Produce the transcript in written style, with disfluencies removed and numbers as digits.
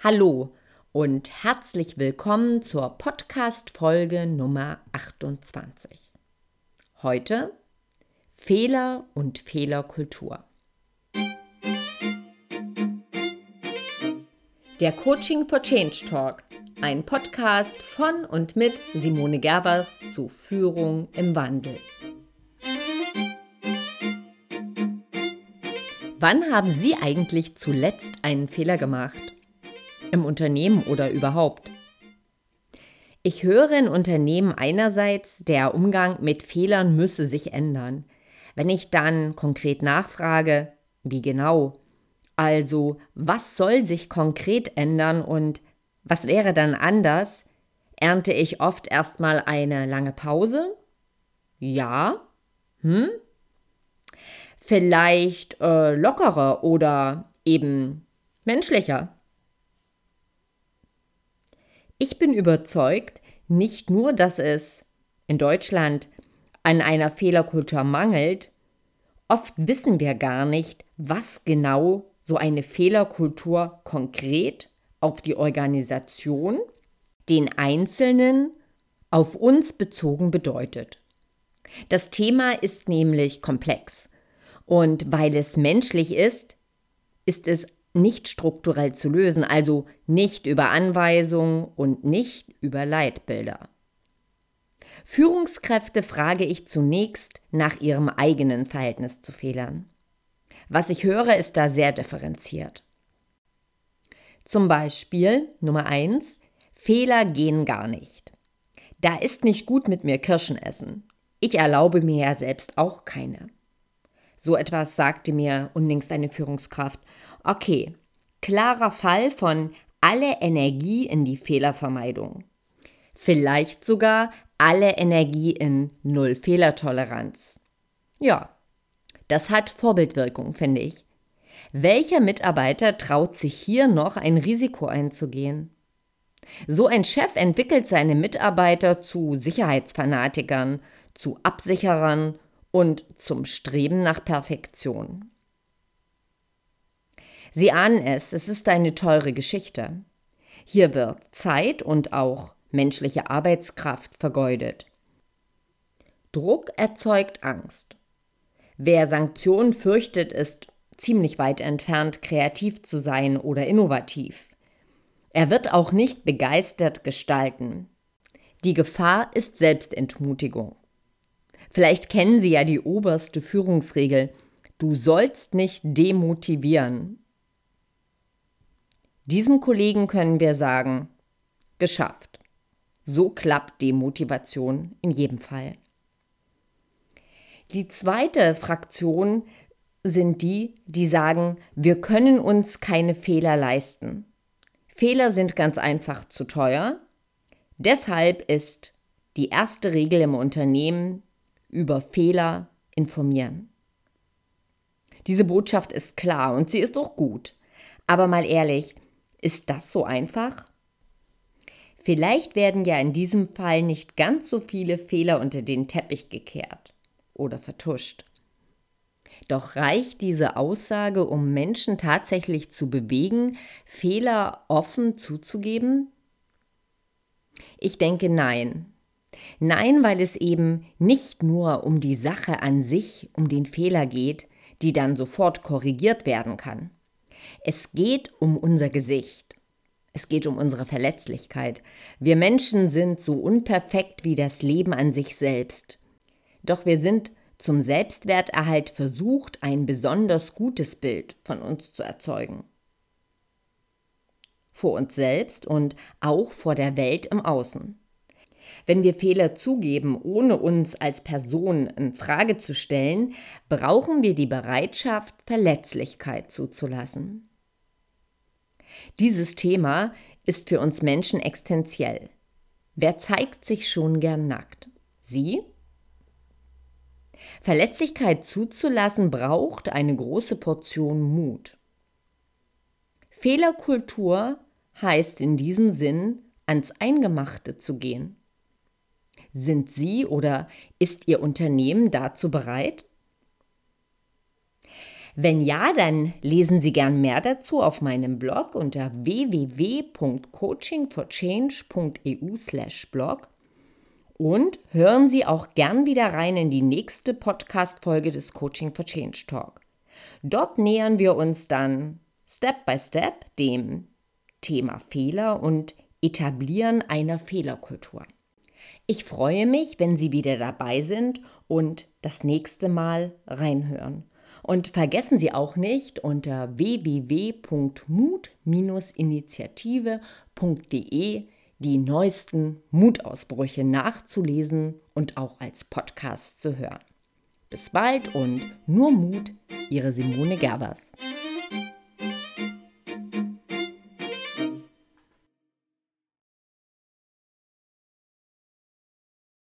Hallo und herzlich willkommen zur Podcast-Folge Nummer 28. Heute Fehler und Fehlerkultur. Der Coaching for Change Talk, ein Podcast von und mit Simone Gervers zu Führung im Wandel. Wann haben Sie eigentlich zuletzt einen Fehler gemacht? Im Unternehmen oder überhaupt? Ich höre in Unternehmen einerseits, der Umgang mit Fehlern müsse sich ändern. Wenn ich dann konkret nachfrage, wie genau? Also, was soll sich konkret ändern und was wäre dann anders? Ernte ich oft erstmal eine lange Pause? Ja? Vielleicht lockerer oder eben menschlicher? Ich bin überzeugt, nicht nur, dass es in Deutschland an einer Fehlerkultur mangelt, oft wissen wir gar nicht, was genau so eine Fehlerkultur konkret auf die Organisation, den Einzelnen, auf uns bezogen bedeutet. Das Thema ist nämlich komplex und weil es menschlich ist, ist es nicht strukturell zu lösen, also nicht über Anweisungen und nicht über Leitbilder. Führungskräfte frage ich zunächst nach ihrem eigenen Verhältnis zu Fehlern. Was ich höre, ist da sehr differenziert. Zum Beispiel Nummer 1, Fehler gehen gar nicht. Da ist nicht gut mit mir Kirschen essen. Ich erlaube mir ja selbst auch keine. So etwas sagte mir unlängst eine Führungskraft. Okay, klarer Fall von alle Energie in die Fehlervermeidung. Vielleicht sogar alle Energie in Null Fehlertoleranz. Ja, das hat Vorbildwirkung, finde ich. Welcher Mitarbeiter traut sich hier noch ein Risiko einzugehen? So ein Chef entwickelt seine Mitarbeiter zu Sicherheitsfanatikern, zu Absicherern und zum Streben nach Perfektion. Sie ahnen es ist eine teure Geschichte. Hier wird Zeit und auch menschliche Arbeitskraft vergeudet. Druck erzeugt Angst. Wer Sanktionen fürchtet, ist ziemlich weit entfernt, kreativ zu sein oder innovativ. Er wird auch nicht begeistert gestalten. Die Gefahr ist Selbstentmutigung. Vielleicht kennen Sie ja die oberste Führungsregel: Du sollst nicht demotivieren. Diesem Kollegen können wir sagen, geschafft. So klappt Demotivation in jedem Fall. Die zweite Fraktion sind die, die sagen, wir können uns keine Fehler leisten. Fehler sind ganz einfach zu teuer. Deshalb ist die erste Regel im Unternehmen: über Fehler informieren. Diese Botschaft ist klar und sie ist auch gut. Aber mal ehrlich, ist das so einfach? Vielleicht werden ja in diesem Fall nicht ganz so viele Fehler unter den Teppich gekehrt oder vertuscht. Doch reicht diese Aussage, um Menschen tatsächlich zu bewegen, Fehler offen zuzugeben? Ich denke nein. Nein, weil es eben nicht nur um die Sache an sich, um den Fehler geht, die dann sofort korrigiert werden kann. Es geht um unser Gesicht. Es geht um unsere Verletzlichkeit. Wir Menschen sind so unperfekt wie das Leben an sich selbst. Doch wir sind zum Selbstwerterhalt versucht, ein besonders gutes Bild von uns zu erzeugen. Vor uns selbst und auch vor der Welt im Außen. Wenn wir Fehler zugeben, ohne uns als Person in Frage zu stellen, brauchen wir die Bereitschaft, Verletzlichkeit zuzulassen. Dieses Thema ist für uns Menschen existenziell. Wer zeigt sich schon gern nackt? Sie? Verletzlichkeit zuzulassen braucht eine große Portion Mut. Fehlerkultur heißt in diesem Sinn, ans Eingemachte zu gehen. Sind Sie oder ist Ihr Unternehmen dazu bereit? Wenn ja, dann lesen Sie gern mehr dazu auf meinem Blog unter www.coachingforchange.eu/blog und hören Sie auch gern wieder rein in die nächste Podcast-Folge des Coaching for Change Talk. Dort nähern wir uns dann Step by Step dem Thema Fehler und Etablieren einer Fehlerkultur. Ich freue mich, wenn Sie wieder dabei sind und das nächste Mal reinhören. Und vergessen Sie auch nicht, unter www.mut-initiative.de die neuesten Mutausbrüche nachzulesen und auch als Podcast zu hören. Bis bald und nur Mut, Ihre Simone Gerbers.